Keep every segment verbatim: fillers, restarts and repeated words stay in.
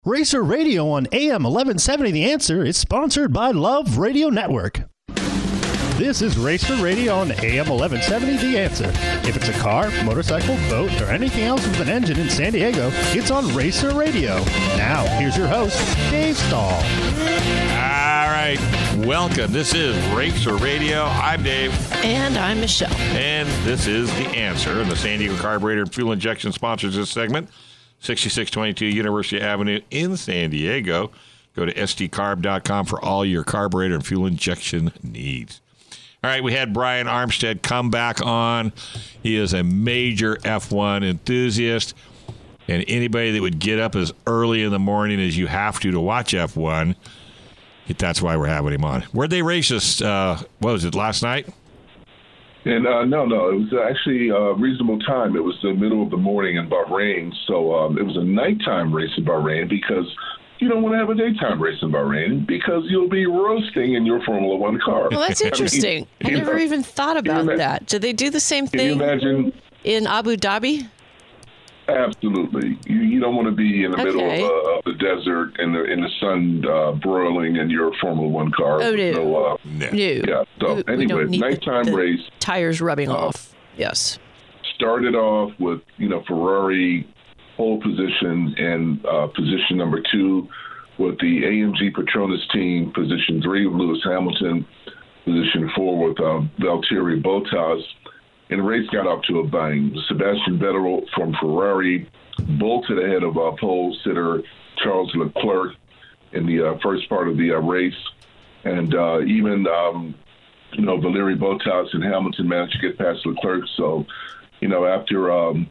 Racer Radio on A M eleven seventy The Answer is sponsored by Love Radio Network. This is Racer Radio on A M eleven seventy The Answer. If it's a car, motorcycle, boat, or anything else with an engine in San Diego, it's on Racer Radio. Now, here's your host, Dave Stahl. All right, welcome. This is Racer Radio. I'm Dave. And I'm Michelle. And this is The Answer. The San Diego Carburetor and Fuel Injection sponsors this segment. sixty-six twenty-two University Avenue in San Diego. Go to S D carb dot com for all your carburetor and fuel injection needs. All right, we had Brian Armstead come back on. He is a major F one enthusiast, and anybody that would get up as early in the morning as you have to to watch F one, that's why we're having him on. Where'd they race us, uh, what was it, last night? And uh, no, no, it was actually a reasonable time. It was the middle of the morning in Bahrain, so um, it was a nighttime race in Bahrain because you don't want to have a daytime race in Bahrain because you'll be roasting in your Formula One car. Well, that's interesting. I, mean, I never know, even thought about ima- that. Do they do the same thing can you imagine, in Abu Dhabi? Absolutely. You, you don't want to be in the okay. middle of, uh, of the desert in the in the sun uh, broiling in your Formula One car. Oh, no. So, uh, no. Yeah. So we, anyway, we nighttime the, the race. Tires rubbing uh, off. Yes. Started off with, you know, Ferrari pole position and uh, position number two with the A M G Petronas team, position three with Lewis Hamilton, position four with uh, Valtteri Bottas. And the race got off to a bang. Sebastian Vettel from Ferrari bolted ahead of uh, pole sitter Charles Leclerc in the uh, first part of the uh, race. And uh, even, um, you know, Valtteri Bottas and Hamilton managed to get past Leclerc. So, you know, after um,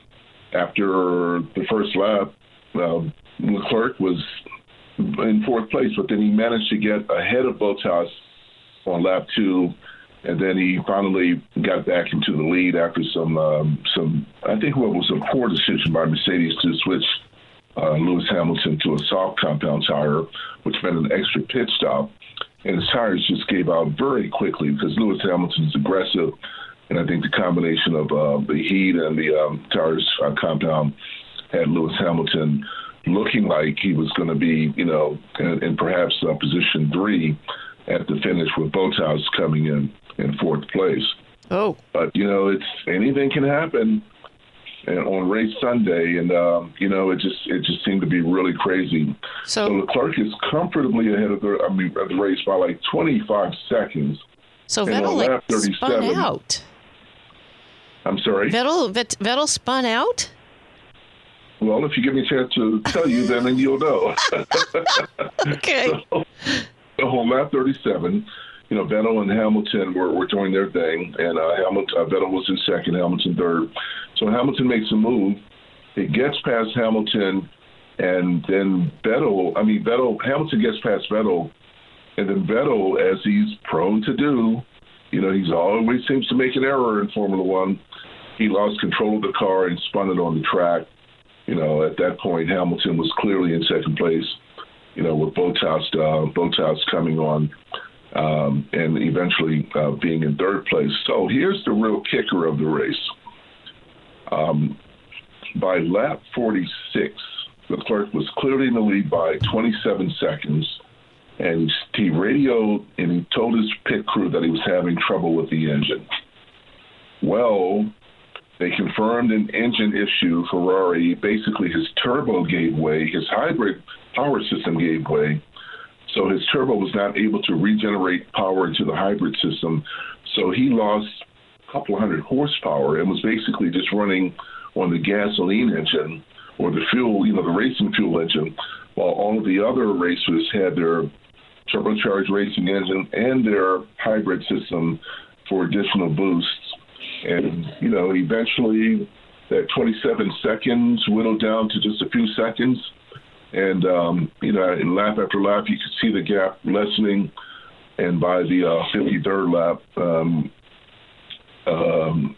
after the first lap, uh, Leclerc was in fourth place, but then he managed to get ahead of Bottas on lap two. And then he finally got back into the lead after some, um, some I think what was a poor decision by Mercedes to switch uh, Lewis Hamilton to a soft compound tire, which meant an extra pit stop. And his tires just gave out very quickly because Lewis Hamilton's aggressive. And I think the combination of uh, the heat and the um, tires uh, compound had Lewis Hamilton looking like he was going to be, you know, in, in perhaps uh, position three at the finish with Bottas coming in in fourth place. Oh. But, you know, it's anything can happen and on race Sunday. And, um, you know, it just it just seemed to be really crazy. So, so Leclerc is comfortably ahead of the, I mean, of the race by like twenty-five seconds. So Vettel like spun out. I'm sorry? Vettel, Vettel spun out? Well, if you give me a chance to tell you, then you'll know. Okay. So, so on lap thirty-seven, you know, Vettel and Hamilton were, were doing their thing, and uh, Hamilton, uh, Vettel was in second, Hamilton third. So Hamilton makes a move. It gets past Hamilton, and then Vettel, I mean, Vettel, Hamilton gets past Vettel, and then Vettel, as he's prone to do, you know, he's always seems to make an error in Formula One. He lost control of the car and spun it on the track. You know, at that point, Hamilton was clearly in second place, you know, with Bottas, uh, Bottas coming on. Um, and eventually uh, being in third place. So here's the real kicker of the race. Um, by lap forty-six, Leclerc was clearly in the lead by twenty-seven seconds, and he radioed and he told his pit crew that he was having trouble with the engine. Well, they confirmed an engine issue. Ferrari, basically his turbo gave way, his hybrid power system gave way. So his turbo was not able to regenerate power into the hybrid system. So he lost a couple hundred horsepower and was basically just running on the gasoline engine or the fuel, you know, the racing fuel engine, while all of the other racers had their turbocharged racing engine and their hybrid system for additional boosts. And, you know, eventually that twenty-seven seconds whittled down to just a few seconds. And, um, you know, in lap after lap, you could see the gap lessening. And by the uh, fifty-third lap, um, um,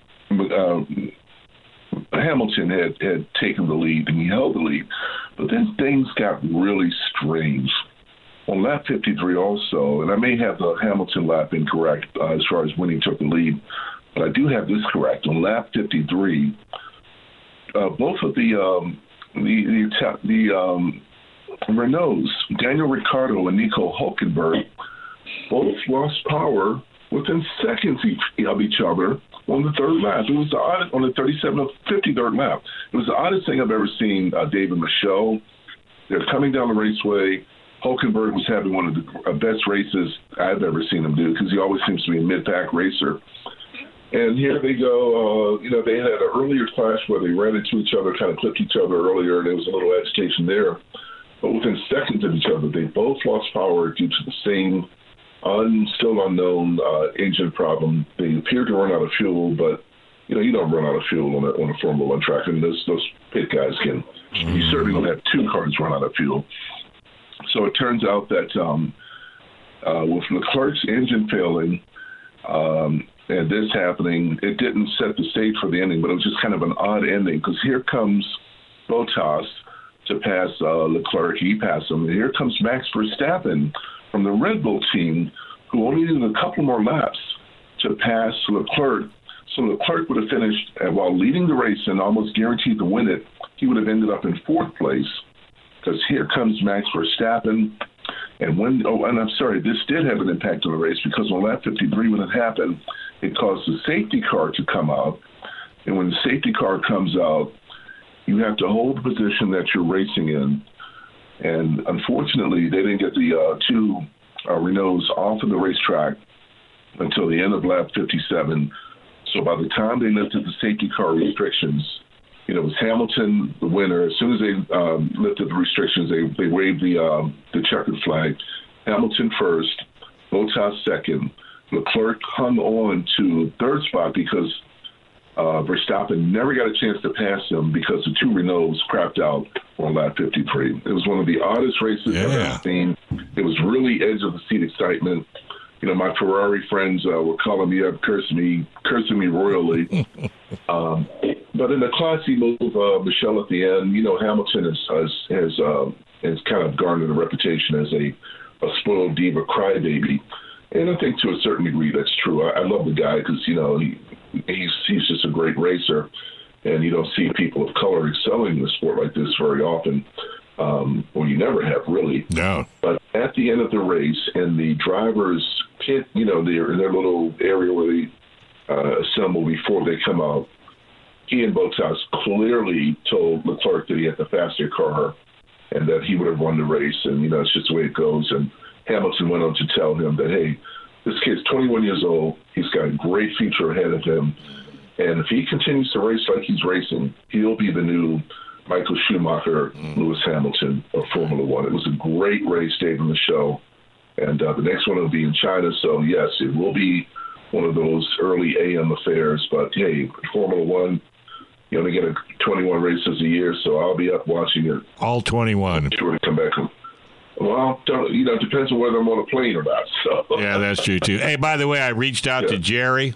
uh, Hamilton had, had taken the lead, and he held the lead. But then things got really strange. On lap fifty-three also, and I may have the Hamilton lap incorrect uh, as far as when he took the lead, but I do have this correct. On lap fifty-three, uh, both of the... Um, The the, the um, Renaults, Daniel Ricciardo and Nico Hülkenberg, both lost power within seconds of each other on the third lap. It was the oddest, on the thirty-seven of fifty-third lap. It was the oddest thing I've ever seen. Uh, David Michelle, they're coming down the raceway. Hülkenberg was having one of the best races I've ever seen him do because he always seems to be a mid-pack racer. And here they go. Uh, you know, they had an earlier clash where they ran into each other, kind of clipped each other earlier, and there was a little agitation there. But within seconds of each other, they both lost power due to the same un, still unknown uh, engine problem. They appeared to run out of fuel, but, you know, you don't run out of fuel on a, on a Formula One track. I mean, those, those pit guys can. Mm-hmm. You certainly don't have two cars run out of fuel. So it turns out that um, uh, with Leclerc's engine failing, um, and this happening, it didn't set the stage for the ending, but it was just kind of an odd ending because here comes Bottas to pass uh, Leclerc. He passed him. And here comes Max Verstappen from the Red Bull team, who only needed a couple more laps to pass Leclerc. So Leclerc would have finished, and while leading the race and almost guaranteed to win it, he would have ended up in fourth place because here comes Max Verstappen. And when, oh, and I'm sorry, this did have an impact on the race because on lap fifty-three, when it happened, it caused the safety car to come out. And when the safety car comes out, you have to hold the position that you're racing in. And unfortunately, they didn't get the uh, two uh, Renaults off of the racetrack until the end of lap fifty-seven. So by the time they lifted the safety car restrictions, you know, it was Hamilton the winner. As soon as they um, lifted the restrictions, they, they waved the um, the checkered flag. Hamilton first, Bottas second. Leclerc hung on to third spot because uh, Verstappen never got a chance to pass him because the two Renaults crapped out on lap fifty-three. It was one of the oddest races yeah. I've ever seen. It was really edge of the seat excitement. You know, my Ferrari friends uh, were calling me up, cursing me, cursing me royally. um, but in the classy move, uh, Michelle at the end, you know, Hamilton has has has, uh, has kind of garnered a reputation as a, a spoiled diva crybaby, and I think to a certain degree that's true. I, I love the guy because you know he he's he's just a great racer, and you don't see people of color excelling in a sport like this very often. Um, well, you never have really. No. But at the end of the race, in the driver's pit, you know, their in their little area where they uh, assemble before they come out, he and Bottas clearly told Leclerc that he had the faster car and that he would have won the race. And, you know, it's just the way it goes. And Hamilton went on to tell him that, hey, this kid's twenty-one years old. He's got a great future ahead of him. And if he continues to race like he's racing, he'll be the new Michael Schumacher, mm. Lewis Hamilton of Formula One. It was a great race, Dave, on the show. And uh, the next one will be in China. So, yes, it will be one of those early A M affairs. But, hey, Formula One, you only get a twenty-one races a year, so I'll be up watching it. All twenty-one. I'm sure to come back. Well, you know, it depends on whether I'm on a plane or not. So. Yeah, that's true, too. Hey, by the way, I reached out yeah. to Jerry.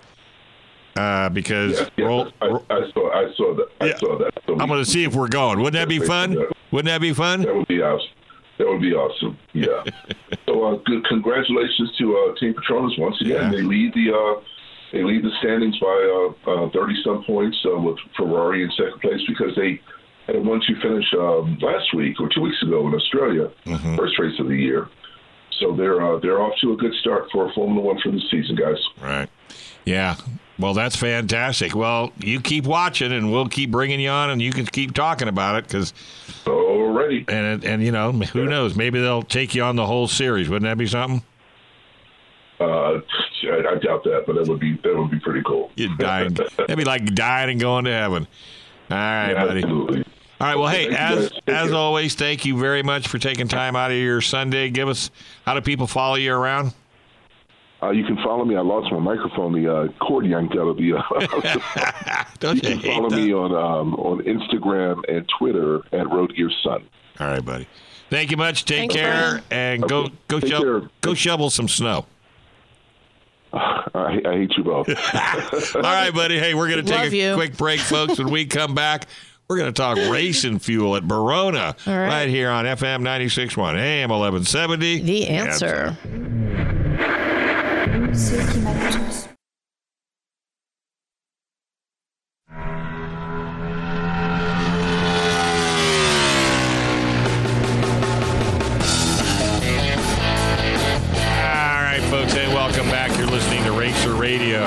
Uh, because yes, yes, roll, I, I saw, I saw that. I yeah, saw that. So I'm going to see if we're going. Wouldn't that be fun? Wouldn't that be fun? That would be awesome. That would be awesome. Yeah. so, uh, good. Congratulations to uh, Team Petronas once again. Yeah. They lead the uh, they lead the standings by uh, uh, thirty some points uh, with Ferrari in second place because they had a one two finish um, last week or two weeks ago in Australia, mm-hmm. first race of the year. So they're uh, they're off to a good start for Formula One for the season, guys. Right. Yeah. Well, that's fantastic. Well, you keep watching, and we'll keep bringing you on, and you can keep talking about it because. Already. And and you know, who yeah. knows? Maybe they'll take you on the whole series. Wouldn't that be something? Uh, I, I doubt that, but that would be that would be pretty cool. You're dying. That'd be like dying and going to heaven. All right, yeah, buddy. Absolutely. All right. Well, hey, as as always, thank you very much for taking time out of your Sunday. Give us how do people follow you around? Uh, you can follow me. I lost my microphone. The uh, cord yanked out of the. Uh, Don't you you can follow that? me on um, on Instagram and Twitter at Road Gear Sun. All right, buddy. Thank you much. Take Thanks, care Brian. and Okay. go go Take shovel care. go shovel some snow. Uh, I, I hate you both. All right, buddy. Hey, we're going to take Love a you. quick break, folks. When we come back, we're going to talk racing fuel at Verona All right. right here on F M ninety-six point one, A M eleven seventy. The answer. Ceux qui m'aiment tous.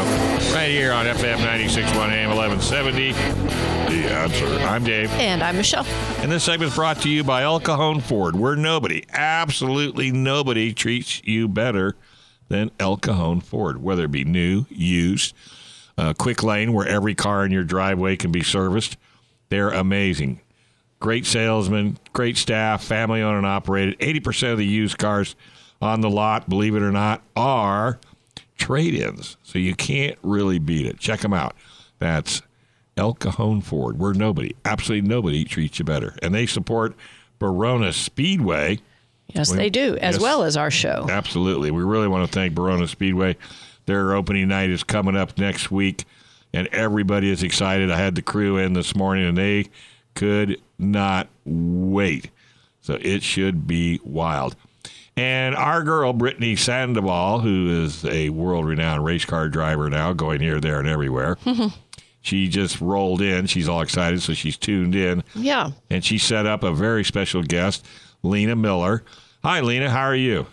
right here on F M ninety-six point one A M eleven seventy. The Answer. I'm Dave. And I'm Michelle. And this segment is brought to you by El Cajon Ford, where nobody, absolutely nobody, treats you better than El Cajon Ford, whether it be new, used, uh, quick lane, where every car in your driveway can be serviced. They're amazing. Great salesmen, great staff, family owned and operated. eighty percent of the used cars on the lot, believe it or not, are trade-ins. So you can't really beat it. Check them out. That's El Cajon Ford, where nobody, absolutely nobody, treats you better. And they support Verona Speedway. Yes, we, they do, as yes, well as our show. Absolutely. We really want to thank Verona Speedway. Their opening night is coming up next week, and everybody is excited. I had the crew in this morning, and they could not wait. So it should be wild. And our girl, Brittany Sandoval, who is a world-renowned race car driver now, going here, there, and everywhere, she just rolled in. She's all excited, so she's tuned in. Yeah. And she set up a very special guest, Lena Miller. Hi, Lena. How are you?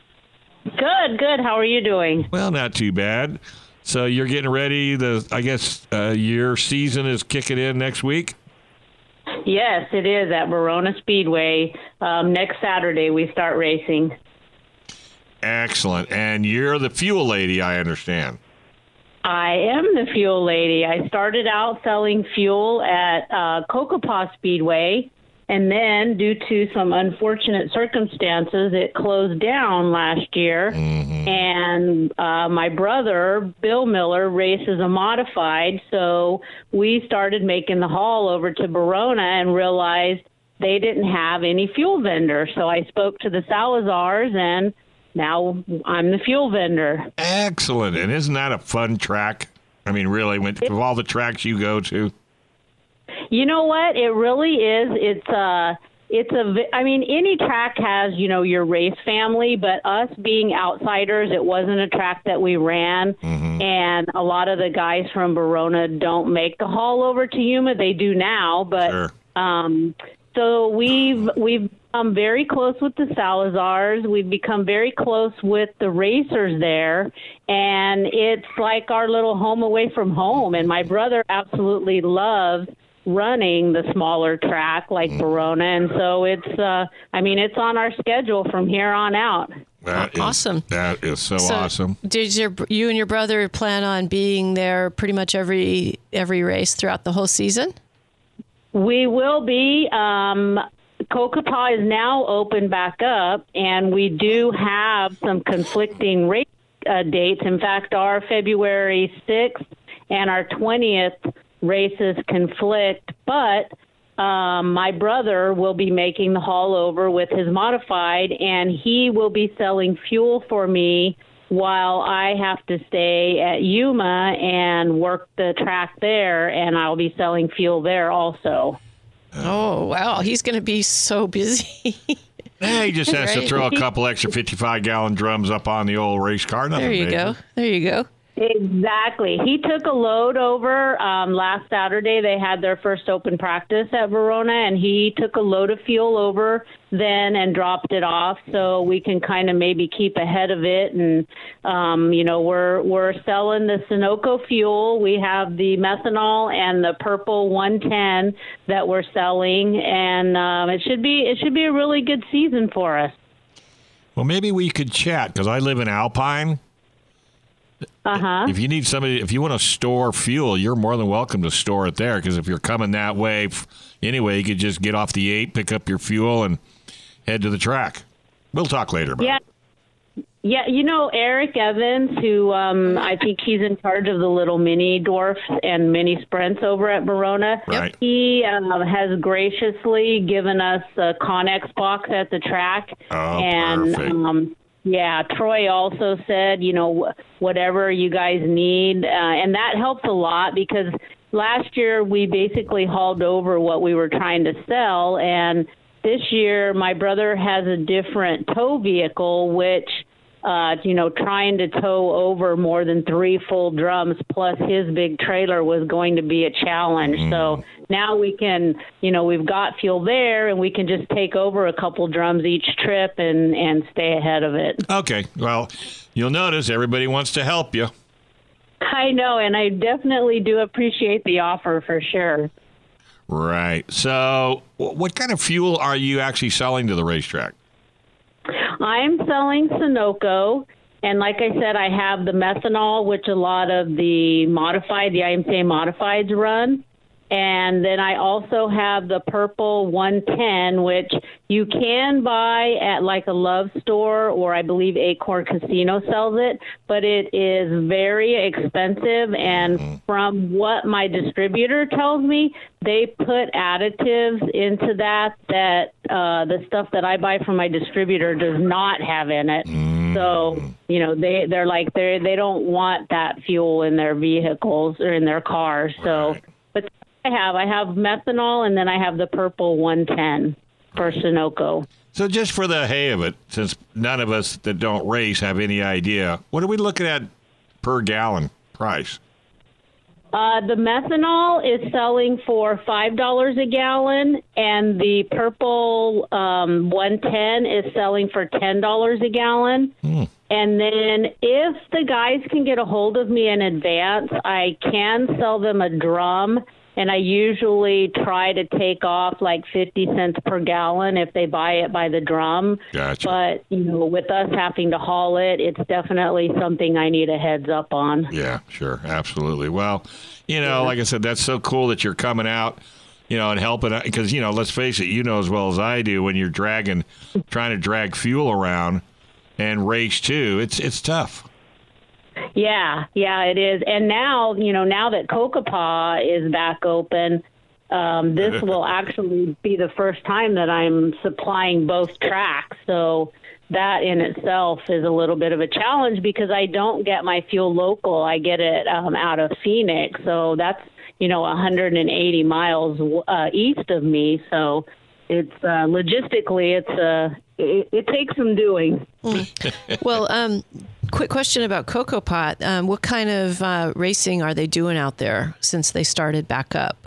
Good, good. How are you doing? Well, not too bad. So you're getting ready. The I guess uh, your season is kicking in next week? Yes, it is at Verona Speedway. Um, next Saturday, we start racing. Excellent. And you're the fuel lady, I understand. I am the fuel lady. I started out selling fuel at uh, Cocopah Speedway, and then due to some unfortunate circumstances, it closed down last year. Mm-hmm. And uh, my brother, Bill Miller, races a modified, so we started making the haul over to Verona and realized they didn't have any fuel vendor. So I spoke to the Salazars, and now I'm the fuel vendor. Excellent. And isn't that a fun track? I mean, really, with of all the tracks you go to? You know what? It really is. It's uh it's a, I mean, any track has, you know, your race family, but us being outsiders, it wasn't a track that we ran. Mm-hmm. And a lot of the guys from Verona don't make the haul over to Yuma. They do now, but sure. um, so we've, we've become very close with the Salazars. We've become very close with the racers there. And it's like our little home away from home. And my brother absolutely loves running the smaller track like Verona, and so it's uh I mean it's on our schedule from here on out. That is, awesome. That is so, so awesome. Did your you and your brother plan on being there pretty much every every race throughout the whole season? We will be. um Cocopah is now open back up, and we do have some conflicting race uh, dates. In fact, our February sixth and our twentieth races conflict, but um, my brother will be making the haul over with his modified, and he will be selling fuel for me while I have to stay at Yuma and work the track there, and I'll be selling fuel there also. Oh, wow. He's going to be so busy. Yeah, he just has right? to throw a couple extra fifty-five gallon drums up on the old race car. Nothing there you major. go. There you go. Exactly. He took a load over um, last Saturday. They had their first open practice at Verona, and he took a load of fuel over then and dropped it off so we can kind of maybe keep ahead of it. And, um, you know, we're we're selling the Sunoco fuel. We have the methanol and the purple one ten that we're selling, and um, it should be it should be a really good season for us. Well, maybe we could chat, because I live in Alpine. Uh-huh. If you need somebody, if you want to store fuel, you're more than welcome to store it there, because if you're coming that way anyway, you could just get off the eight, pick up your fuel, and head to the track. We'll talk later about yeah. it. Yeah, you know, Eric Evans, who um, I think he's in charge of the little mini dwarfs and mini sprints over at Verona. Right. He um, has graciously given us a Connex box at the track. Oh, and, perfect. Um, yeah, Troy also said, you know, whatever you guys need. Uh, and that helps a lot, because last year we basically hauled over what we were trying to sell. And this year my brother has a different tow vehicle, which Uh, you know, trying to tow over more than three full drums plus his big trailer was going to be a challenge. Mm. So now we can, you know, we've got fuel there, and we can just take over a couple drums each trip and, and stay ahead of it. Okay. Well, you'll notice everybody wants to help you. I know, and I definitely do appreciate the offer for sure. Right. So what kind of fuel are you actually selling to the racetrack? I'm selling Sunoco, and like I said, I have the methanol, which a lot of the modified, the I M C A modifieds run. And then I also have the Purple one ten, which you can buy at like a Love store, or I believe Acorn Casino sells it, but it is very expensive. And from what my distributor tells me, they put additives into that that uh, the stuff that I buy from my distributor does not have in it. Mm. So, you know, they, they're like, they they don't want that fuel in their vehicles or in their cars. So, right. But I have. I have methanol, and then I have the Purple one ten for Sunoco. So just for the hay of it, since none of us that don't race have any idea, what are we looking at per gallon price? Uh, the methanol is selling for five dollars a gallon, and the Purple um, one ten is selling for ten dollars a gallon. Hmm. And then if the guys can get a hold of me in advance, I can sell them a drum. And I usually try to take off like fifty cents per gallon if they buy it by the drum. Gotcha. But, you know, with us having to haul it, it's definitely something I need a heads up on. Yeah, sure. Absolutely. Well, you know, yeah. like I said, that's so cool that you're coming out, you know, and helping. Because, you know, let's face it, you know as well as I do, when you're dragging, trying to drag fuel around and race too, it's it's tough. Yeah, yeah, it is. And now, you know, now that Cocopah is back open, um, this will actually be the first time that I'm supplying both tracks. So that in itself is a little bit of a challenge because I don't get my fuel local. I get it um, out of Phoenix. So that's, you know, one hundred eighty miles uh, east of me. So it's uh, logistically, it's uh, it, it takes some doing. Mm. Well, um, quick question about Cocopah. Um, what kind of uh, racing are they doing out there since they started back up?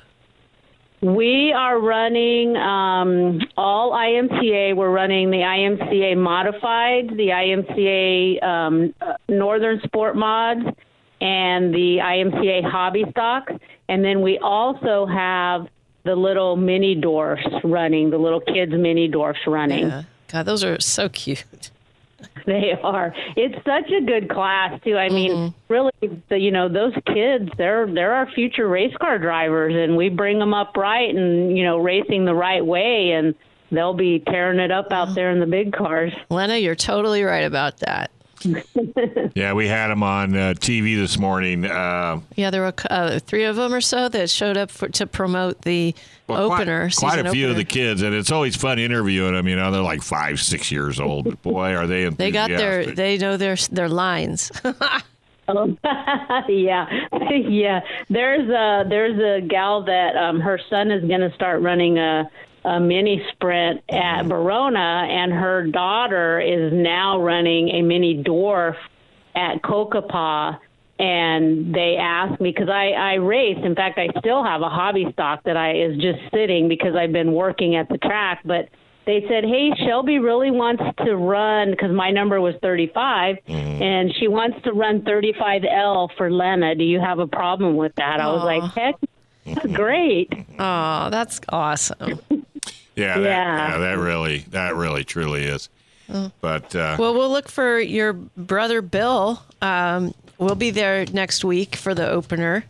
We are running um, all I M C A. We're running the I M C A Modified, the I M C A um, Northern Sport Mods, and the I M C A Hobby Stock. And then we also have the little mini dwarfs running, the little kids mini dwarfs running. Yeah. God, those are so cute. They are. It's such a good class too. I mean, mm-hmm. really, the, you know, those kids, they're they're our future race car drivers, and we bring them up right and, you know, racing the right way, and they'll be tearing it up out there in the big cars. Lena, you're totally right about that. Yeah, we had them on uh, T V this morning. Uh, yeah, there were uh, three of them or so that showed up for, to promote the well, Quite, opener. quite a few opener. of the kids, and it's always fun interviewing them. You know, they're like five, six years old, but boy, are they enthusiastic. They got their, they know their their lines. Oh, yeah, yeah. There's a there's a gal that um, her son is going to start running a. a mini sprint at Verona, and her daughter is now running a mini dwarf at Cocopah. And they asked me, because I, I raced. In fact, I still have a hobby stock that I is just sitting because I've been working at the track. But they said, hey, Shelby really wants to run, because my number was thirty-five, mm. and she wants to run thirty-five L for Lena. Do you have a problem with that? Aww. I was like, heck, that's great. Oh, that's awesome. Yeah, that, yeah. yeah, that really, that really, truly is. Oh. But uh, well, we'll look for your brother Bill. Um, we'll be there next week for the opener.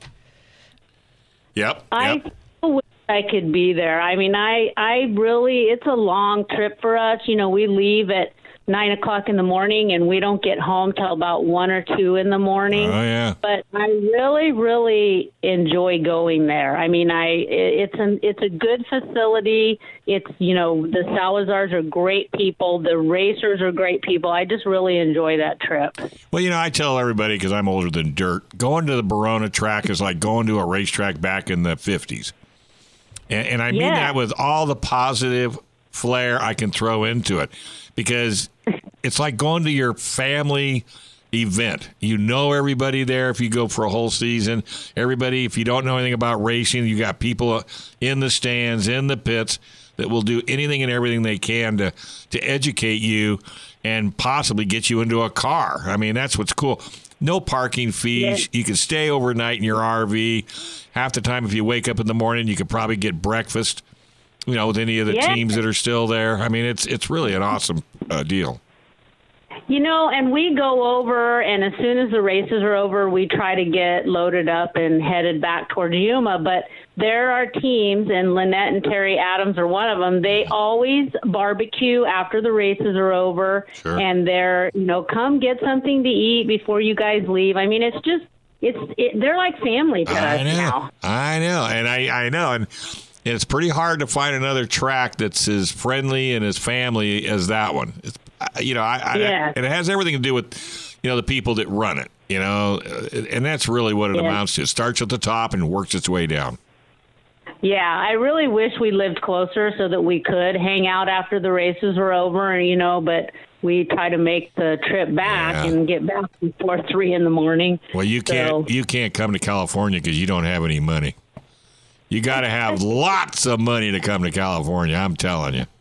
Yep. I yep. wish I could be there. I mean, I, I really, it's a long trip for us. You know, we leave at nine o'clock in the morning, and we don't get home till about one or two in the morning. Oh yeah. But I really, really enjoy going there. I mean, I it's an it's a good facility. It's, you know, the Salazars are great people. The racers are great people. I just really enjoy that trip. Well, you know, I tell everybody, because I'm older than dirt, going to the Verona track is like going to a racetrack back in the fifties, and, and I mean yeah. that with all the positive flair I can throw into it. Because it's like going to your family event. You know everybody there if you go for a whole season. Everybody, if you don't know anything about racing, you got people in the stands, in the pits, that will do anything and everything they can to, to educate you and possibly get you into a car. I mean, that's what's cool. no parking fees. Yeah. You can stay overnight in your R V. Half the time, if you wake up in the morning, you could probably get breakfast, you know, with any of the Yeah. teams that are still there. I mean, it's it's really an awesome uh, deal. You know, and we go over, and as soon as the races are over, we try to get loaded up and headed back towards Yuma. But there are teams, and Lynette and Terry Adams are one of them. They always barbecue after the races are over, Sure. and they're, you know, come get something to eat before you guys leave. I mean, it's just, it's, it, they're like family to I us know, now. I know, and I I know, and it's pretty hard to find another track that's as friendly and as family as that one. It's, you know, I, I Yeah. and it has everything to do with, you know, the people that run it. You know, and that's really what it Yeah. amounts to. It starts at the top and works its way down. Yeah, I really wish we lived closer so that we could hang out after the races were over, you know, but we try to make the trip back Yeah. and get back before three in the morning. Well, you can't So- you can't come to California because you don't have any money. You got to have lots of money to come to California. I'm telling you.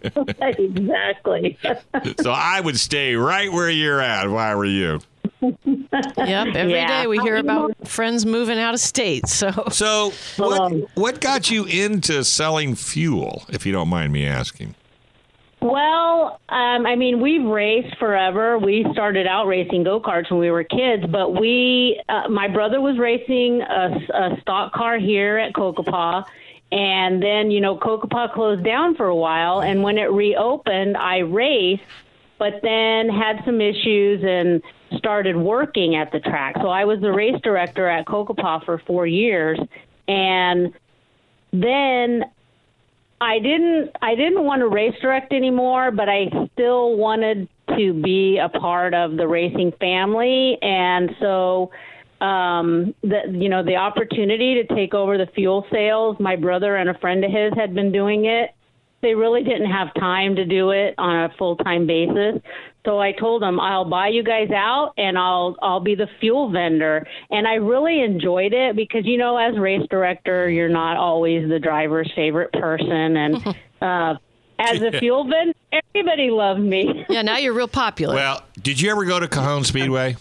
Exactly. So I would stay right where you're at if I were you. Yep. Every day Yeah. we hear about friends moving out of state. So So what Um, what got you into selling fuel, if you don't mind me asking? Well, um, I mean, we've raced forever. We started out racing go-karts when we were kids, but we, uh, my brother was racing a, a stock car here at Kokopah, and then, you know, Kokopah closed down for a while, and when it reopened, I raced, but then had some issues and started working at the track. So I was the race director at Kokopah for four years, and then I didn't I didn't want to race direct anymore, but I still wanted to be a part of the racing family, and so um, the you know the opportunity to take over the fuel sales. My brother and a friend of his had been doing it. They really didn't have time to do it on a full time basis. So I told them, I'll buy you guys out and I'll I'll be the fuel vendor. And I really enjoyed it because, you know, as race director, you're not always the driver's favorite person. And uh, as a fuel vendor, everybody loved me. yeah, now you're real popular. Well, did you ever go to Cajon Speedway?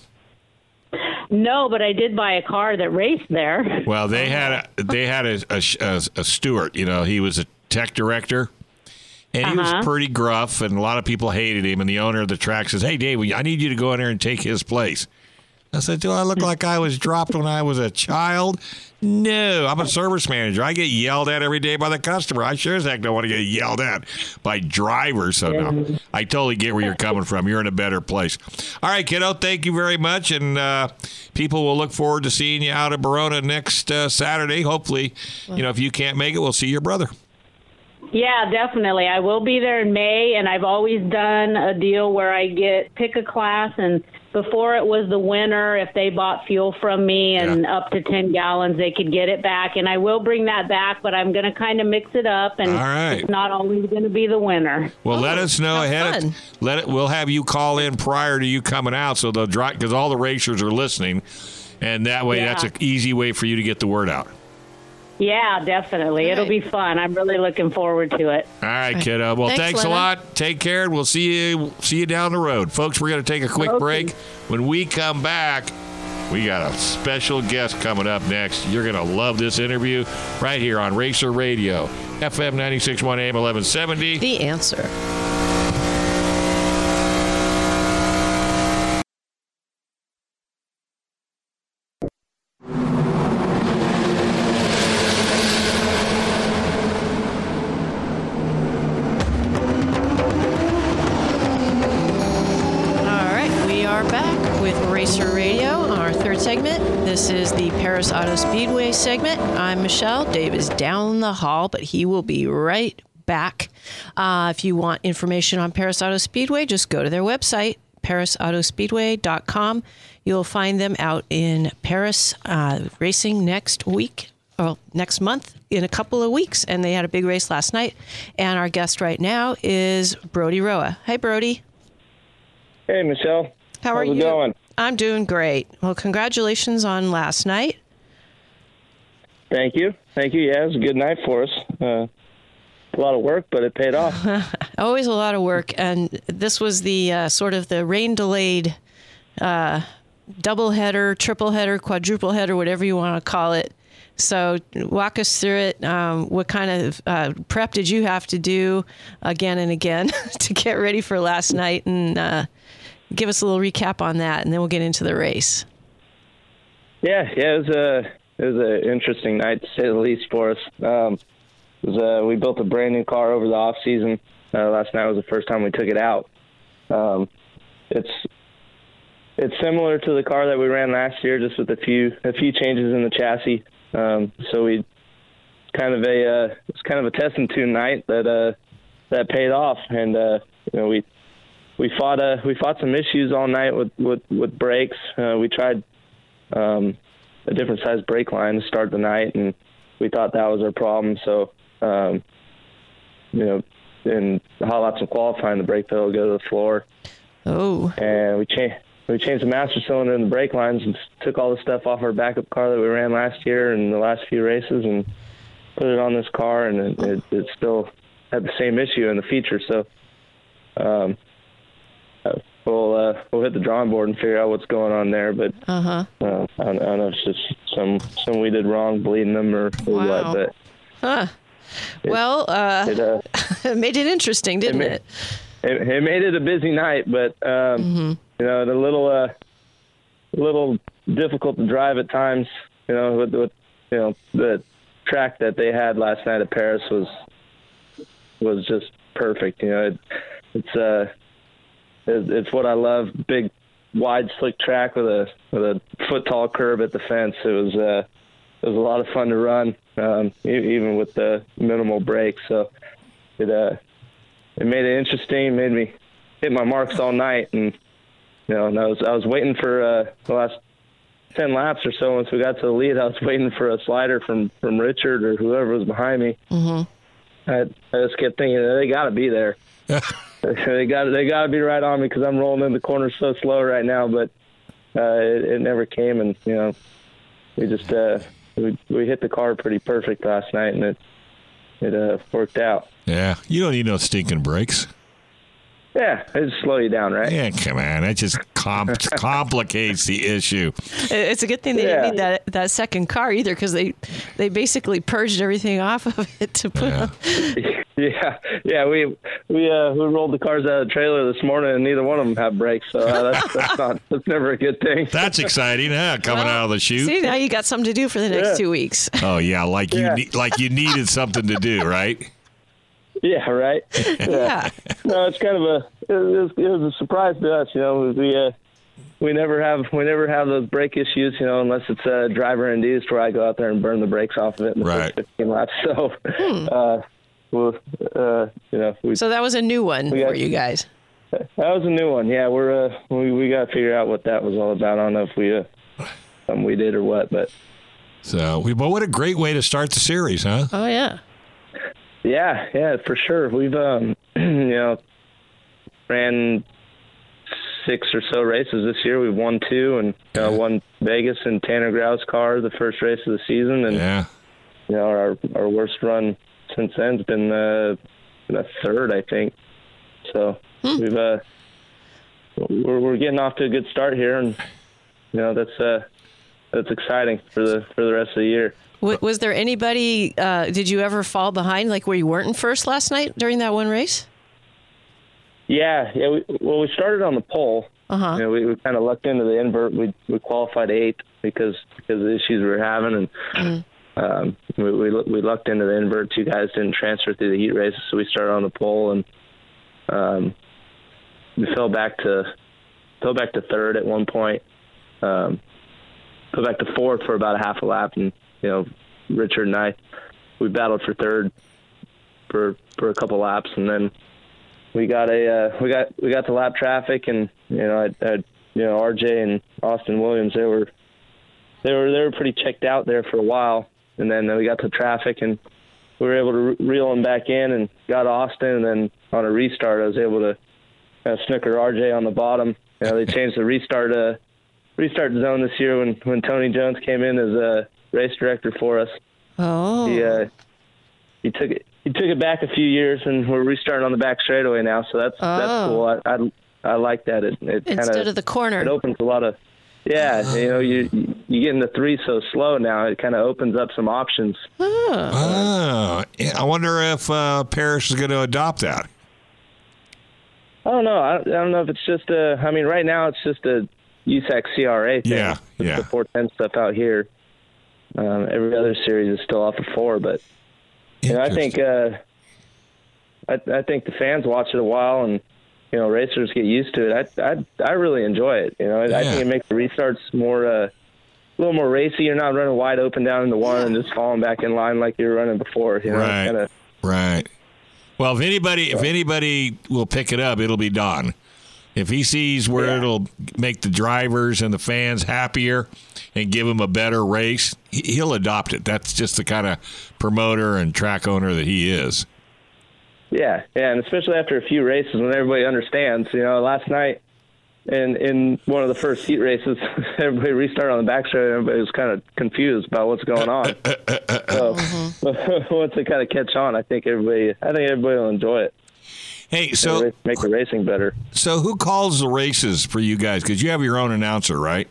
No, but I did buy a car that raced there. Well, they had a, they had a, a, a, a steward. You know, he was a tech director. And he Uh-huh. was pretty gruff, and a lot of people hated him. And the owner of the track says, "Hey, Dave, I need you to go in there and take his place." I said, "Do I look like I was dropped when I was a child?" No, I'm a service manager. I get yelled at every day by the customer. I sure as heck don't want to get yelled at by drivers. So, no, I totally get where you're coming from. You're in a better place. All right, kiddo, thank you very much. And uh, people will look forward to seeing you out at Barona next uh, Saturday. Hopefully, you know, if you can't make it, we'll see your brother. Yeah, definitely. I will be there in May, and I've always done a deal where I get pick a class, and before it was the winner, if they bought fuel from me and Yeah. up to ten gallons, they could get it back. And I will bring that back, but I'm going to kind of mix it up, and All right. it's not always going to be the winner. Well, Oh, let us know how ahead. Of, fun. let it. We'll have you call in prior to you coming out, so they'll drive because all the racers are listening, and that way, Yeah. that's an easy way for you to get the word out. Yeah, definitely. All It'll right. be fun. I'm really looking forward to it. All right, kiddo. Well, Thanks, thanks, a Lena. lot. Take care, and we'll see you. See you down the road, folks. We're going to take a quick Okay. break. When we come back, we got a special guest coming up next. You're going to love this interview right here on Racer Radio, F M ninety-six point one, A M eleven seventy. The answer. All right, we are back with Racer Radio on our third segment. This is the Paris Auto Speedway segment. I'm Michelle. Dave is down the hall, but he will be right back. Uh, if you want information on Paris Auto Speedway, just go to their website, paris auto speedway dot com. You'll find them out in Paris uh, racing next week. Well, next month in a couple of weeks, and they had a big race last night. And our guest right now is Brody Roa. Hi, Brody. Hey, Michelle. How are How's you? it going? I'm doing great. Well, congratulations on last night. Thank you. Thank you. Yeah, it was a good night for us. Uh, a lot of work, but it paid off. Always a lot of work, and this was the uh, sort of the rain delayed uh, double header, triple header, quadruple header, whatever you want to call it. So walk us through it. Um, what kind of uh, prep did you have to do again and again to get ready for last night? And uh, give us a little recap on that, and then we'll get into the race. Yeah, yeah, it was a it was an interesting night to say the least for us. Um, it was uh, we built a brand new car over the off season. Uh, last night was the first time we took it out. Um, it's it's similar to the car that we ran last year, just with a few a few changes in the chassis. Um, so we kind of a uh, it's kind of a test and tune night that uh, that paid off, and uh, you know we we fought uh, we fought some issues all night with with, with brakes. Uh, we tried um, a different size brake line to start the night, and we thought that was our problem. So um, you know, in the hot laps and qualifying, the brake pedal would go to the floor. Oh, and we changed. We changed the master cylinder and the brake lines and took all the stuff off our backup car that we ran last year and the last few races and put it on this car, and it, it, it still had the same issue in the feature. So um, we'll uh, we'll hit the drawing board and figure out what's going on there. But uh-huh. uh, I, don't, I don't know if it's just some some we did wrong, bleeding them or, or Wow. what. But huh. it, Well, uh, it, uh, it made it interesting, didn't it? it? Made, it, it made it a busy night, but um, Mm-hmm. you know, a little uh, a little difficult to drive at times. You know, with, with you know the track that they had last night at Paris was was just perfect. You know, it, it's uh, it, it's what I love. Big, wide, slick track with a with a foot tall curb at the fence. It was uh, it was a lot of fun to run, um, e- even with the minimal brakes. So it uh, it made it interesting. Made me hit my marks all night, and you know, and I was I was waiting for uh, the last ten laps or so. Once we got to the lead, I was waiting for a slider from, from Richard or whoever was behind me. Mm-hmm. I, I just kept thinking they got to be there. they got they got to be right on me because I'm rolling in the corner so slow right now. But uh, it, it never came, and you know, we just uh, we we hit the car pretty perfect last night, and it it uh, worked out. Yeah, you don't need no stinking brakes. Yeah, it just slow you down, right? Yeah, come on. That just com- complicates the issue. It's a good thing they Yeah. didn't need that that second car either, because they they basically purged everything off of it to put. Yeah. On. Yeah, yeah. We we uh, we rolled the cars out of the trailer this morning, and neither one of them have brakes. So uh, that's that's not that's never a good thing. That's exciting, huh? Coming Well, out of the chute. See, now you got something to do for the next Yeah. two weeks. Oh yeah, like you Yeah. ne- like you needed something to do, right? Yeah, right. Yeah. No, it's kind of a it was, it was a surprise to us. You know, we uh, we never have we never have those brake issues. You know, unless it's uh, driver induced, where I go out there and burn the brakes off of it in the Right. first fifteen laps. So, uh, well, uh, you know, we, So that was a new one We got- for you guys. that was a new one. Yeah, we're uh, we we got to figure out what that was all about. I don't know if we uh, something we did or what, but. So, we, but what a great way to start the series, huh? Oh yeah. Yeah, yeah, for sure. We've, um, you know, ran six or so races this year. We've won two, and you know, won Vegas in Tanner Grau's car, the first race of the season, and Yeah. you know, our our worst run since then's been uh, been a third, I think. So we've uh, we're we're getting off to a good start here, and you know, that's uh, that's exciting for the for the rest of the year. W- was there anybody? Uh, did you ever fall behind, like where you weren't in first last night during that one race? Yeah, yeah. We, well, we started on the pole. Uh huh. You know, we, we kind of lucked into the invert. We we qualified eighth because because of the issues we were having, and Mm-hmm. um, we, we we lucked into the invert. Two guys didn't transfer through the heat races, so we started on the pole, and um, we fell back to fell back to third at one point. Um, fell back to fourth for about a half a lap, and you know, Richard and I, we battled for third for for a couple laps, and then we got a uh, we got we got to lap traffic, and you know, I, I, you know, R J and Austin Williams, they were they were they were pretty checked out there for a while, and then we got to traffic, and we were able to re- reel them back in, and got Austin, and then on a restart, I was able to uh, snooker R J on the bottom. You know, they changed the restart uh, restart zone this year when when Tony Jones came in as a race director for us. Oh. He uh, he took it he took it back a few years, and we're restarting on the back straightaway now. So that's Oh. that's cool. I I, I like that. It it kind Instead of the corner. it opens a lot of Yeah, you know, you you get in the three so slow now, it kind of opens up some options. Oh, I wonder if uh, Parrish is going to adopt that. I don't know. I don't, I don't know if it's just a. I mean, right now it's just a U S A C C R A thing. Yeah, it's yeah. The four ten stuff out here. Um, every other series is still off of four, but you know, I think uh, I, I think the fans watch it a while, and you know, racers get used to it. I I, I really enjoy it. You know, I, Yeah. I think it makes the restarts more uh, a little more racy. You're not running wide open down into one and just falling back in line like you were running before. You know, Right. Kinda, Right. Well, if anybody if anybody will pick it up, it'll be Don. If he sees where Yeah. it'll make the drivers and the fans happier and give them a better race, he- he'll adopt it. That's just the kind of promoter and track owner that he is. Yeah, yeah, and especially after a few races when everybody understands. You know, last night in in one of the first heat races, everybody restarted on the backstretch and everybody was kind of confused about what's going on. So once they kind of catch on, I think everybody, I think everybody will enjoy it. Hey, so It'll make the racing better. so who calls the races for you guys? Because you have your own announcer, right?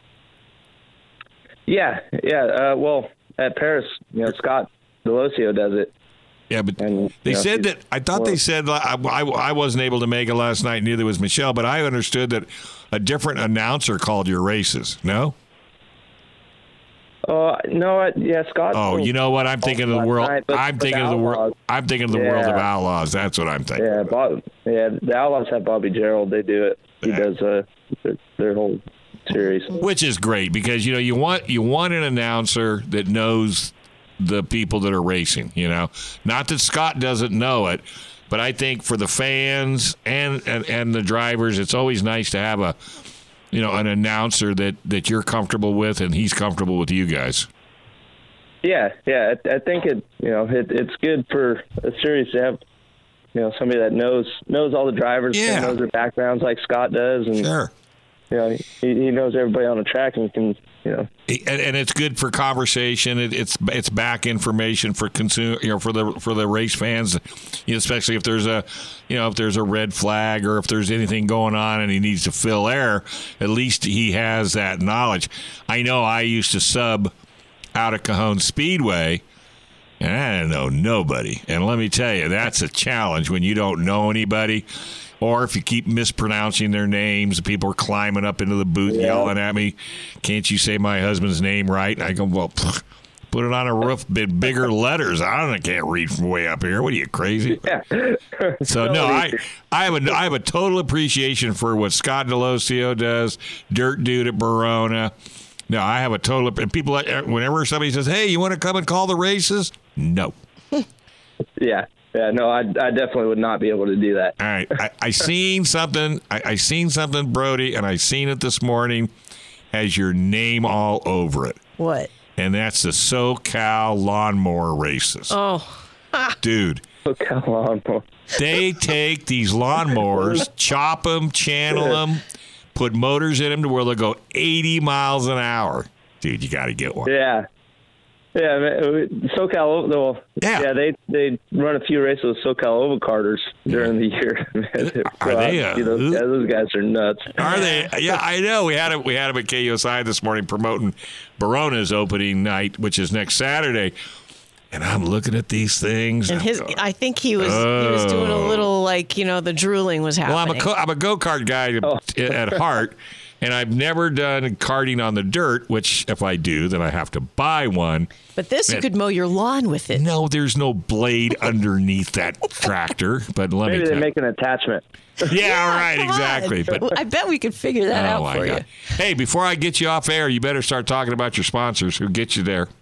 Yeah, yeah. Uh, well, at Paris, you know, Scott Delosio does it. Yeah, but And, they you know, said he's- that, I thought they well- said, I, I, I wasn't able to make it last night, neither was Michelle, but I understood that a different announcer called your races. No? Oh no, I, yeah, Scott. Oh, you know what? I'm thinking of the last world. night, but I'm for the thinking of the world. Outlaws. I'm thinking of the world of Yeah. Outlaws. That's what I'm thinking. Yeah, Bob, yeah. The Outlaws have Bobby Gerald. They do it. He Yeah. does uh, their, their whole series. Which is great because you know you want you want an announcer that knows the people that are racing. You know, not that Scott doesn't know it, but I think for the fans and and, and the drivers, it's always nice to have a you know an announcer that that you're comfortable with and he's comfortable with you guys. Yeah, yeah. I, I think it. You know, it, it's good for a series to have. You know, somebody that knows knows all the drivers, Yeah. knows their backgrounds like Scott does, and Sure. you know, he, he knows everybody on the track and can, you know. And, and it's good for conversation. It, it's it's back information for consumer, you know, for the for the race fans, you know, especially if there's a, you know, if there's a red flag or if there's anything going on and he needs to fill air. At least he has that knowledge. I know I used to sub out of Cajon Speedway, and I didn't know nobody. And let me tell you, that's a challenge when you don't know anybody. Or if you keep mispronouncing their names, people are climbing up into the booth Yeah. yelling at me, can't you say my husband's name right? And I go, well, pff, put it on a roof, bit bigger letters. I don't I can't read from way up here. What are you, crazy? Yeah. So, no, I I have, a, I have a total appreciation for what Scott Delosio does, Dirt Dude at Barona. No, I have a total, and people, whenever somebody says, hey, you want to come and call the races? No. Yeah. Yeah. No, I, I definitely would not be able to do that. All right, I, I seen something. I, I seen something, Brody, and I seen it this morning. Has your name all over it, What? and that's the SoCal lawnmower races. Oh, Dude, Look how long. they take these lawnmowers, chop them, channel them, put motors in them to where they'll go eighty miles an hour. Dude, you got to get one. Yeah. Yeah, man, SoCal, well, Yeah. yeah, they they run a few races with SoCal Oval Carters during the year. Are they, uh, See, those, who? guys, those guys are nuts. Are they? Yeah, I know. We had a, we had them at K U S I this morning promoting Barona's opening night, which is next Saturday. And I'm looking at these things. and I'm his. going, I think he was he was doing a little like you know the drooling was well, I'm a happening. co- I'm a go kart guy Oh. at heart, and I've never done karting on the dirt. Which, if I do, then I have to buy one. but this you Man. could mow your lawn with it. No, there's no blade underneath that tractor. But let Maybe me they tell make an attachment. yeah, all right, Come on. exactly. But Well, I bet we could figure that oh out my for god! you. Hey, before I get you off air, you better start talking about your sponsors. Who get you there?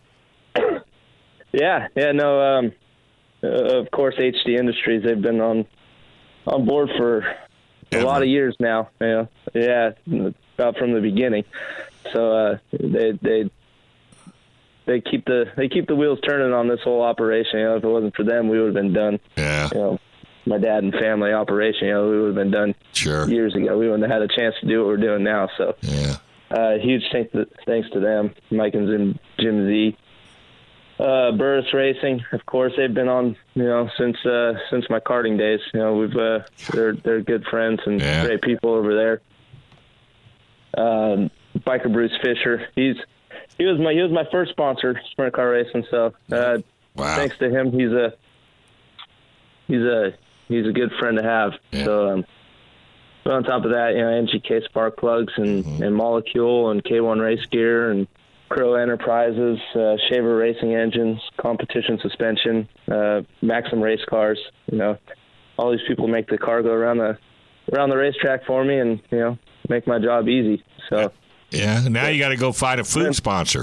Yeah, yeah, no. Um, uh, of course, H D Industries. They've been on on board for a Ever. lot of years now. You know, yeah, about from the beginning. So uh, they they they keep the they keep the wheels turning on this whole operation. You know, if it wasn't for them, we would have been done. Yeah, You know, my dad and family operation. You know, we would have been done sure. years ago. We wouldn't have had a chance to do what we're doing now. So Yeah. uh, huge thanks to, thanks to them, Mike and Jim, Jim Z. Uh, Burris Racing, of course, they've been on, you know, since uh, since my karting days. You know, we've uh, they're they're good friends and Yeah. great people over there. Um, Biker Bruce Fisher. He's he was my he was my first sponsor, Sprint Car Racing. So uh, wow. thanks to him, he's a he's a he's a good friend to have. Yeah. So. Um, But on top of that, you know, N G K spark plugs and, mm-hmm. and Molecule and K one race gear and Crow Enterprises, uh, Shaver racing engines, competition suspension, uh, Maxim race cars. You know, all these people make the car go around the around the racetrack for me, and you know, make my job easy. So yeah, now you got to go find a food sponsor.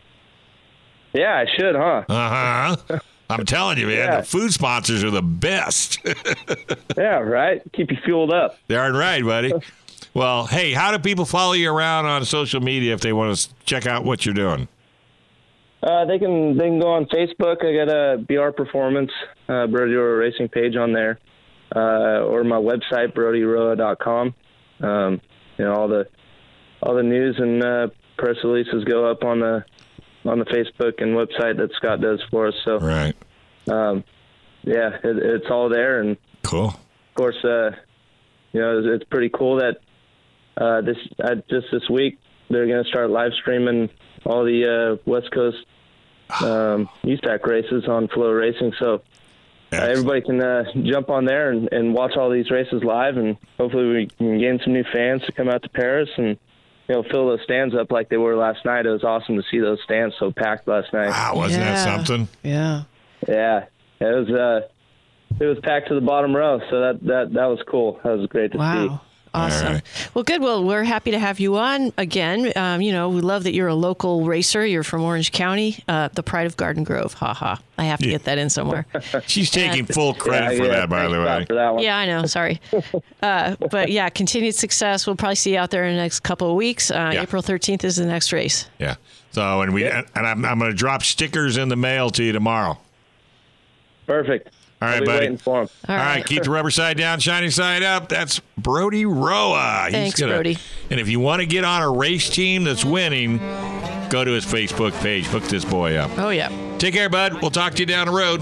Yeah, I should, huh? Uh huh. I'm telling you, man, yeah. the food sponsors are the best. Yeah, right? Keep you fueled up. Darn right, buddy. Well, hey, how do people follow you around on social media if they want to check out what you're doing? Uh, they can they can go on Facebook. I got a B R Performance, uh, Brody Roa Racing page on there, uh, or my website, brody roa dot com. Um, you know, all the all the news and uh, press releases go up on the on the Facebook and website that Scott does for us. So, right. Um, yeah, it, it's all there. And cool. Of course, uh, you know, it's, it's pretty cool that uh, this uh, just this week they're going to start live streaming all the uh, West Coast um, U S A C races on Flow Racing. So uh, everybody can uh, jump on there and, and watch all these races live, and hopefully we can gain some new fans to come out to Paris and, you know, fill those stands up like they were last night. It was awesome to see those stands so packed last night. Wow, wasn't yeah. that something? Yeah. Yeah. It was uh, it was packed to the bottom row, so that, that, that was cool. That was great to wow. see. Awesome. Right. Well, good. Well, we're happy to have you on again. Um, you know, we love that you're a local racer. You're from Orange County, uh, the pride of Garden Grove. Ha ha. I have to Yeah. get that in somewhere. She's taking full credit Yeah, for yeah, that, by thanks, the Scott, way. for that one. Yeah, I know. Sorry. Uh, but yeah, continued success. We'll probably see you out there in the next couple of weeks. Uh, Yeah. April thirteenth is the next race. Yeah. So, and we and I'm, I'm going to drop stickers in the mail to you tomorrow. Perfect. All right, I'll be buddy. waiting for 'em. All All right, right. keep the rubber side down, shiny side up. That's Brody Roa. Thanks, gonna, Brody. And if you want to get on a race team that's winning, go to his Facebook page. Hook this boy up. Oh, yeah. Take care, bud. We'll talk to you down the road.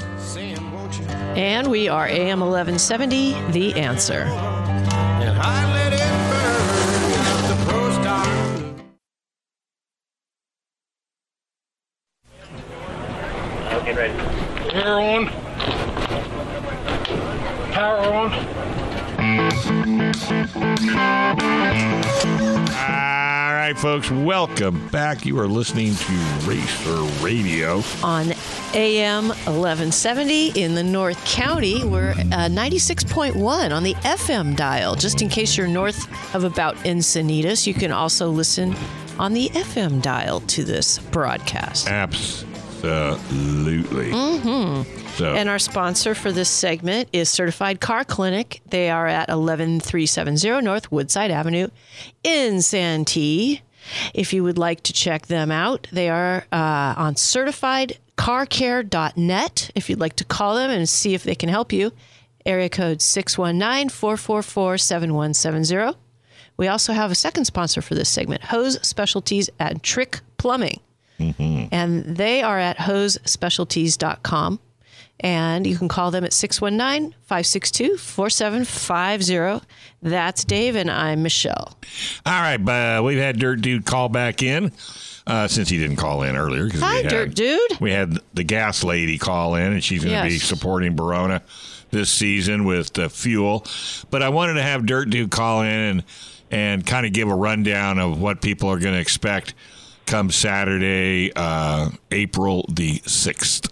And we are A M eleven seventy, The Answer. And I let it burn the pro star. Okay, ready. Power on. Power on. All right, folks, welcome back. You are listening to Racer Radio. On A M eleven seventy in the North County, we're uh, ninety-six point one on the F M dial. Just in case you're north of about Encinitas, you can also listen on the F M dial to this broadcast. Absolutely. Mm-hmm. So, And our sponsor for this segment is Certified Car Clinic. They are at eleven three seventy North Woodside Avenue in Santee. If you would like to check them out, they are uh, on certified car care dot net. If you'd like to call them and see if they can help you, area code six one nine, four four four, seven one seven zero. We also have a second sponsor for this segment, Hose Specialties at Trick Plumbing. mm-hmm. And they are at hose specialties dot com. And you can call them at six one nine, five six two, four seven five zero. That's Dave, and I'm Michelle. all right, uh, we've had Dirt Dude call back in uh, since he didn't call in earlier. 'cause Hi, we had, Dirt Dude. We had the gas lady call in, and she's going to be Yes. supporting Barona this season with the fuel. But I wanted to have Dirt Dude call in and, and kind of give a rundown of what people are going to expect come Saturday, uh, April the sixth.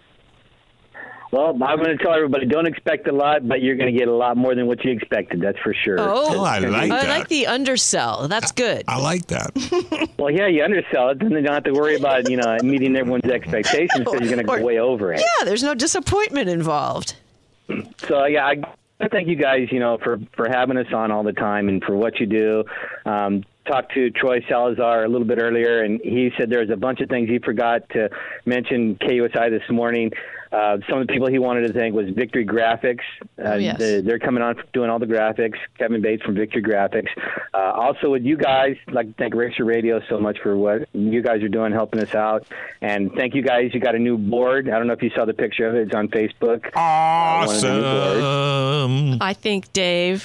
Well, I'm going to tell everybody, don't expect a lot, but you're going to get a lot more than what you expected. That's for sure. Oh, Oh, I like I that. like the undersell. That's good. I like that. Well, yeah, you undersell it, then you don't have to worry about, you know, meeting everyone's expectations because you're going to Or- go way over it. Yeah, there's no disappointment involved. So, yeah, I, I thank you guys, you know, for, for having us on all the time and for what you do. Um, talked to Troy Salazar a little bit earlier, and he said there's a bunch of things he forgot to mention K U S I this morning. Uh, some of the people he wanted to thank was Victory Graphics. Uh, Oh, yes. the, they're coming on doing all the graphics. Kevin Bates from Victory Graphics. Uh, also with you guys, I'd like to thank Racer Radio so much for what you guys are doing, helping us out. And thank you guys. You got a new board. I don't know if you saw the picture of it. It's on Facebook. Uh, one of the new boards. Awesome. I think Dave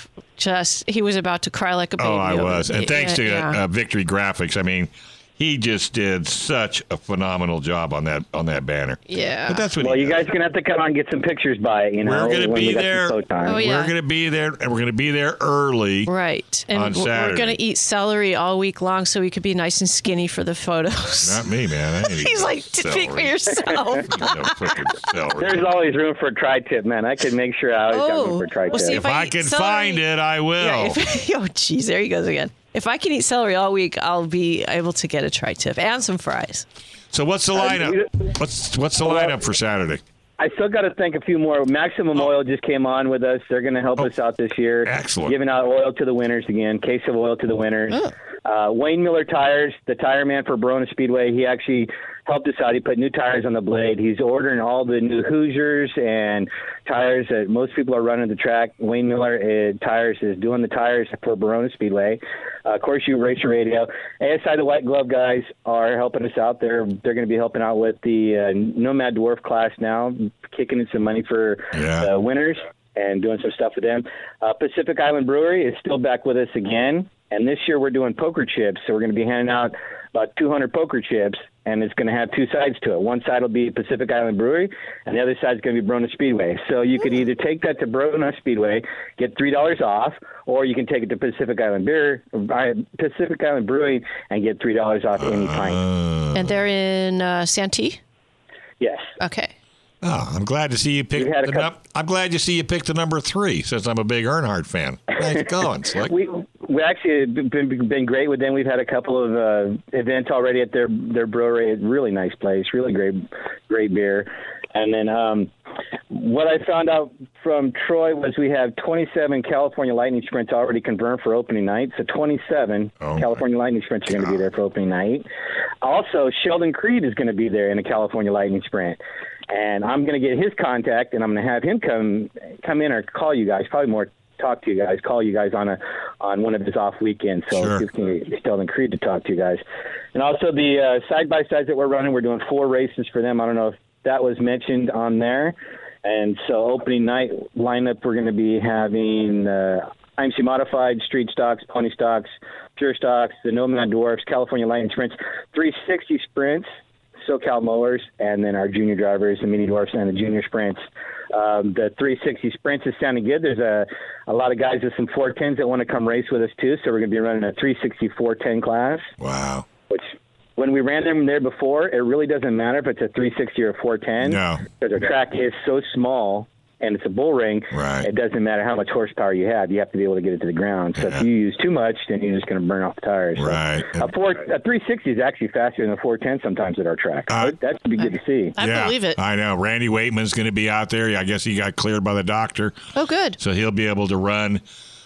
just, he was about to cry like a baby. Oh, I over was. the- And thanks to yeah. uh, Victory Graphics, I mean, he just did such a phenomenal job on that on that banner. Yeah. But that's what Well, he you does. guys are gonna have to come on and get some pictures by it. You know, We're going to when be we got some there. photo time. Oh, yeah. We're going to be there, and we're going to be there early. Right. And On w- we're Saturday. going to eat celery all week long so we could be nice and skinny for the photos. Not me, man. I ain't eating He's no like, speak for celery. yourself. No freaking celery. There's always room for a tri-tip, man. I can make sure I always got room Oh, for a tri-tip. well, see, If If I I eat can celery- find it, I will. Yeah, if, oh, geez, there he goes again. If I can eat celery all week, I'll be able to get a tri-tip and some fries. So what's the lineup? What's what's the lineup for Saturday? I still got to thank a few more. Maximum Oil just came on with us. They're going to help Oh, us out this year. excellent. Giving out oil to the winners again. Case of oil to the winners. Uh, Wayne Miller Tires, the tire man for Verona Speedway. He actually helped us out. He put new tires on the blade. He's ordering all the new Hoosiers and tires that most people are running the track. Wayne Miller uh, Tires is doing the tires for Verona Speedway. Uh, of course, you Racer Radio. A S I, the White Glove guys, are helping us out. They're they're going to be helping out with the uh, Nomad Dwarf class now, kicking in some money for Yeah. the winners and doing some stuff with them. Uh, Pacific Island Brewery is still back with us again. And this year we're doing poker chips. So we're going to be handing out about two hundred poker chips, and it's going to have two sides to it. One side will be Pacific Island Brewery, and the other side is going to be Verona Speedway. So you could either take that to Verona Speedway, get three dollars off, or you can take it to Pacific Island Beer, uh, Pacific Island Brewing, and get three dollars off any pint. And they're in uh, Santee? Yes. Okay. Oh, I'm glad to see you pick We had a the couple- num- I'm glad you see you picked the number three since I'm a big Earnhardt fan. Nice going, Slick. We we actually have been been great with them. We've had a couple of uh, events already at their their brewery. Really nice place, really great great beer. And then um, what I found out from Troy was we have twenty-seven California Lightning Sprints already confirmed for opening night. So twenty-seven Oh, California Lightning Sprints are going to be there for opening night. Also, Sheldon Creed is going to be there in a California Lightning Sprint. And I'm going to get his contact, and I'm going to have him come come in or call you guys, probably more talk to you guys, call you guys on a on one of his off weekends. So Sure. you can get Sheldon Creed to talk to you guys. And also the uh, side-by-sides that we're running, we're doing four races for them. I don't know if that was mentioned on there. And so opening night lineup, we're going to be having uh, I M C Modified, Street Stocks, Pony Stocks, Pure Stocks, the Nomad Dwarfs, California Lightning Sprints, three sixty Sprints, SoCal Mowers, and then our junior drivers, the Mini Dwarfs and the junior Sprints. Um, the three sixty Sprints is sounding good. There's a, a lot of guys with some four tens that want to come race with us, too, so we're going to be running a three sixty four ten class, Wow. which when we ran them there before, it really doesn't matter if it's a three sixty or a four ten. No. Because our track is so small, and it's a bull ring, Right. it doesn't matter how much horsepower you have. You have to be able to get it to the ground. So Yeah. if you use too much, then you're just going to burn off the tires. So Right. a, four, a three sixty is actually faster than a four ten sometimes at our track. Uh, So that should be good to see. I yeah, believe it. I know. Randy Waitman's going to be out there. I guess he got cleared by the doctor, Oh, good. so he'll be able to run.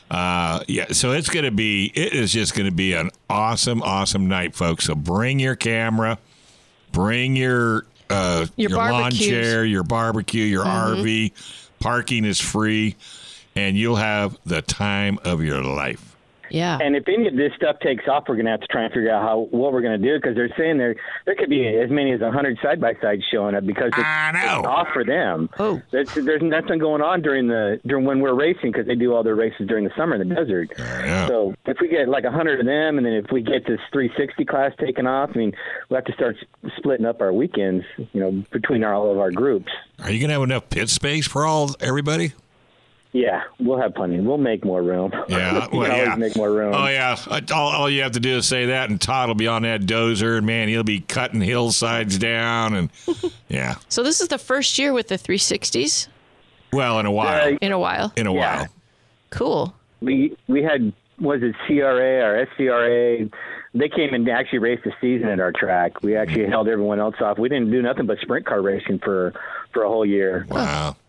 Uh, yeah, so it's going to be, it is just going to be an awesome, awesome night, folks. So bring your camera, bring your uh, Your lawn barbecues. chair, your barbecue, your R V. Parking is free, and you'll have the time of your life. Yeah. And if any of this stuff takes off, we're going to have to try and figure out how what we're going to do because they're saying there there could be as many as one hundred side by sides showing up because it's, I know. it's off for them. Oh. There's, there's nothing going on during the during when we're racing because they do all their races during the summer in the desert. know. So if we get like one hundred of them, and then if we get this three sixty class taken off, I mean, we'll have to start s- splitting up our weekends, you know, between our, all of our groups. Are you going to have enough pit space for all everybody? Yeah, we'll have plenty. We'll make more room. Yeah, we well, can always yeah. make more room. Oh yeah, all, all you have to do is say that, and Todd will be on that dozer, and man, he'll be cutting hillsides down, and yeah. So this is the first year with the three sixties Well, in a while, Uh, in a while. in a yeah. while. Cool. we we had was it C R A or S C R A? They came and actually raced the season at our track. We actually held everyone else off. We didn't do nothing but sprint car racing for for a whole year. Wow,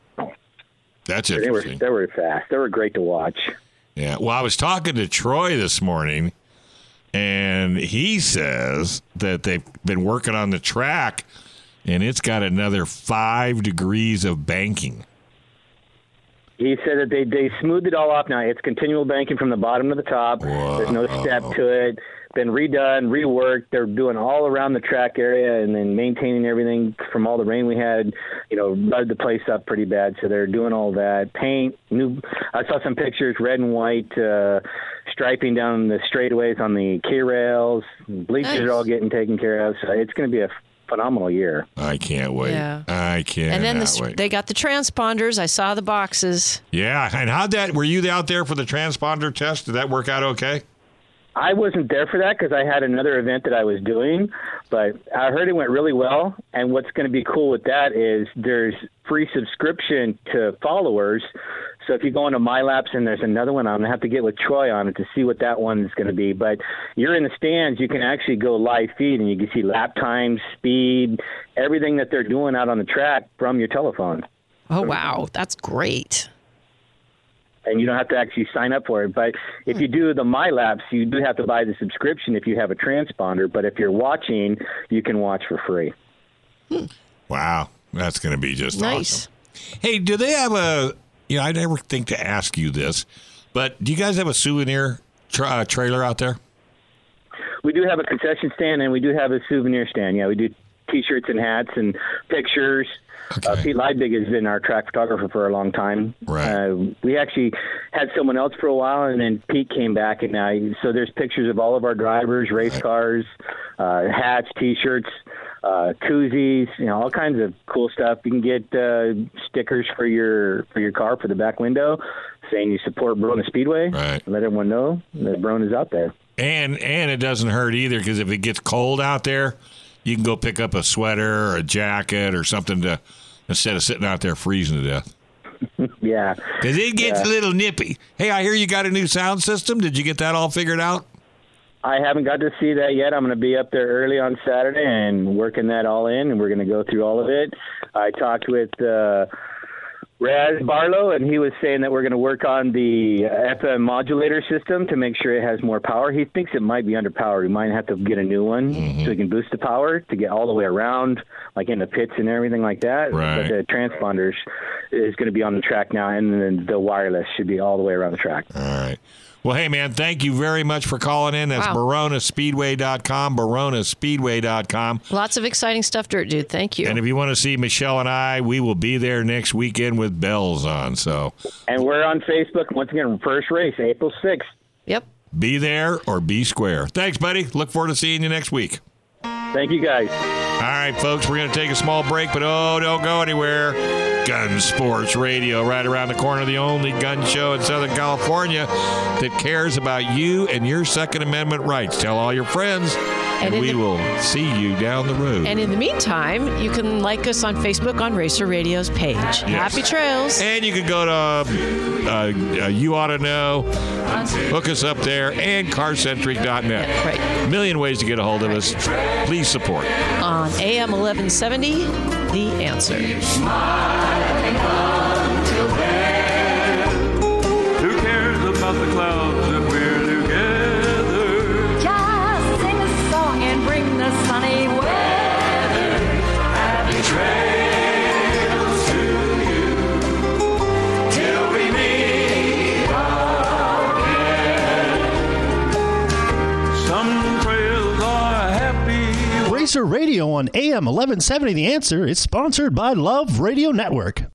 that's They were interesting. they were fast. They were great to watch. Yeah. Well, I was talking to Troy this morning, and he says that they've been working on the track, and it's got another five degrees of banking. He said that they, they smoothed it all off now. It's continual banking from the bottom to the top. Whoa. There's no step to it. Been redone, reworked. They're doing all around the track area and then maintaining everything from all the rain we had. You know, rutted the place up pretty bad. So they're doing all that. Paint, new. I saw some pictures, red and white, uh, striping down the straightaways on the key rails. Bleachers Nice. are all getting taken care of. So it's going to be a phenomenal year. I can't wait. Yeah. I can't And then the, wait. they got the transponders. I saw the boxes. Yeah, and how'd that, were you out there for the transponder test? Did that work out okay? I wasn't there for that because I had another event that I was doing, but I heard it went really well. And what's going to be cool with that is there's free subscription to followers. So if you go into MyLaps and there's another one, I'm going to have to get with Troy on it to see what that one is going to be. But you're in the stands, you can actually go live feed and you can see lap times, speed, everything that they're doing out on the track from your telephone. Oh, wow. That's great. And you don't have to actually sign up for it. But if you do the MyLaps, you do have to buy the subscription if you have a transponder. But if you're watching, you can watch for free. Wow, that's going to be just Nice. awesome. Hey, do they have a, you know, I never think to ask you this, but do you guys have a souvenir tra- uh, trailer out there? We do have a concession stand, and we do have a souvenir stand. Yeah, we do T-shirts and hats and pictures. Okay. Uh, Pete Leibig has been our track photographer for a long time. Right. Uh, we actually had someone else for a while, and then Pete came back, and now so there's pictures of all of our drivers, race Right. cars, uh, hats, T-shirts, uh, koozies, you know, all kinds of cool stuff. You can get uh, stickers for your for your car for the back window, saying you support Verona Speedway. Right. Let everyone know that Verona's out there. And and it doesn't hurt either, because if it gets cold out there, you can go pick up a sweater or a jacket or something to instead of sitting out there freezing to death. Yeah. Because it gets Yeah. a little nippy. Hey, I hear you got a new sound system. Did you get that all figured out? I haven't got to see that yet. I'm going to be up there early on Saturday and working that all in, and we're going to go through all of it. I talked with uh, Raz Barlow, and he was saying that we're going to work on the F M modulator system to make sure it has more power. He thinks it might be underpowered. We might have to get a new one Mm-hmm. so we can boost the power to get all the way around, like in the pits and everything like that. Right. But the transponders is going to be on the track now, and then the wireless should be all the way around the track. All right. Well, hey, man, thank you very much for calling in. That's Wow. Verona Speedway dot com, Verona Speedway dot com. Lots of exciting stuff, Dirt Dude. Thank you. And if you want to see Michelle and I, we will be there next weekend with bells on. So And we're on Facebook. Once again, first race, April sixth. Yep. be there or be square. Thanks, buddy. Look forward to seeing you next week. Thank you, guys. All right, folks, we're going to take a small break, but oh, don't go anywhere. Gun Sports Radio, right around the corner, the only gun show in Southern California that cares about you and your Second Amendment rights. Tell all your friends, and, And in we the- will see you down the road. And in the meantime, you can like us on Facebook on Racer Radio's page. Happy trails. And you can go to uh, uh, You Ought to Know, hook us up there, and car centric dot net. Right. A million ways to get a hold of us. Please support. On A M eleven seventy, The Answer. Who cares about the clouds if we're together? Just sing a song and bring the sunny weather. Happy trails to you till we meet again. Some trails are happy. Racer Radio on A M eleven seventy The Answer is sponsored by Love Radio Network.